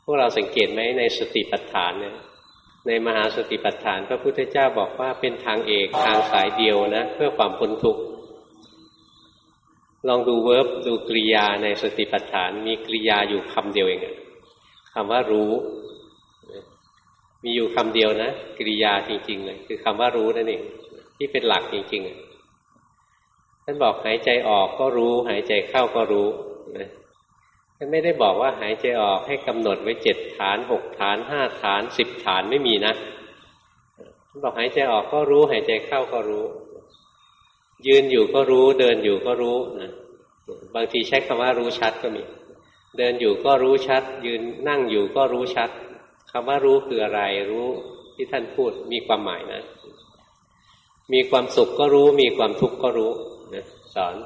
พวกเราสังเกตไหมในสติปัฏฐานเนี่ยในมหาสติปัฏฐานพระพุทธเจ้าบอกว่าเป็นทางเอกทางสายเดียวนะเพื่อความพ้นทุกข์ลองดูเวิร์บดูกริยาในสติปัฏฐานมีกริยาอยู่คำเดียวเองคำว่ารู้มีอยู่คำเดียวนะกริยาจริงๆเลยคือคำว่ารู้นั่นเองที่เป็นหลักจริงๆท่านบอกหายใจออกก็รู้หายใจเข้าก็รู้นะท่านไม่ได้บอกว่าหายใจออกให้กำหนดไว้7ฐาน6ฐาน5ฐาน10ฐานไม่มีนะท่านบอกหายใจออกก็รู้หายใจเข้าก็รู้ยืนอยู่ก็รู้เดินอยู่ก็รู้นะบางทีใช้คำว่ารู้ชัดก็มีเดินอยู่ก็รู้ชัดยืนนั่งอยู่ก็รู้ชัดคำว่ารู้คืออะไรรู้ที่ท่านพูดมีความหมายนะมีความสุขก็รู้มีความทุกข์ก็รู้นะสอน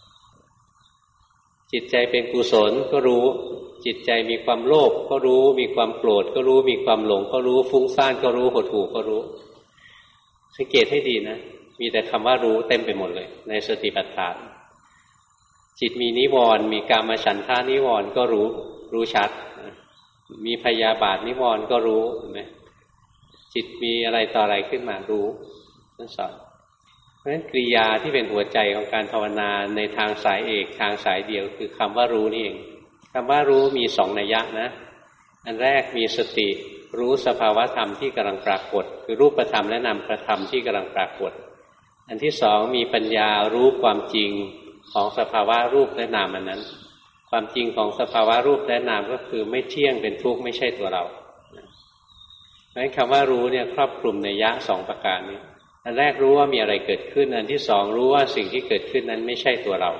จิตใจเป็นกุศลก็รู้จิตใจมีความโลภก็รู้มีความโกรธก็รู้มีความหลงก็รู้ฟุ้งซ่านก็รู้หดหู่ก็รู้สังเกตให้ดีนะมีแต่คำว่ารู้เต็มไปหมดเลยในสติปัฏฐานจิตมีนิวรณ์มีกามฉันทานิวรณ์ก็รู้ชัดมีพยาบาทนิวรณ์ก็รู้เห็นไหมจิตมีอะไรต่ออะไรขึ้นมารู้ท่านสอนเพราะฉะนั้นกริยาที่เป็นหัวใจของการภาวนาในทางสายเอกทางสายเดียวคือคำว่ารู้นี่เองคำว่ารู้มี2นัยยะนะอันแรกมีสติรู้สภาวะธรรมที่กำลังปรากฏคือรูปธรรมและนามธรรมที่กำลังปรากฏอันที่สองมีปัญญารู้ความจริงของสภาวะรูปและนามอันนั้นความจริงของสภาวะรูปและนามก็คือไม่เที่ยงเป็นทุกข์ไม่ใช่ตัวเราเพราะฉะนั้นคำว่ารู้เนี่ยครอบคลุมนัยยะ2ประการนี้อันแรกรู้ว่ามีอะไรเกิดขึ้นอันที่สองรู้ว่าสิ่งที่เกิดขึ้นนั้นไม่ใช่ตัวเรา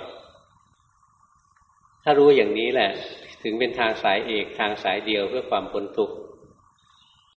ถ้ารู้อย่างนี้แหละถึงเป็นทางสายเอกทางสายเดียวเพื่อความพ้นทุกข์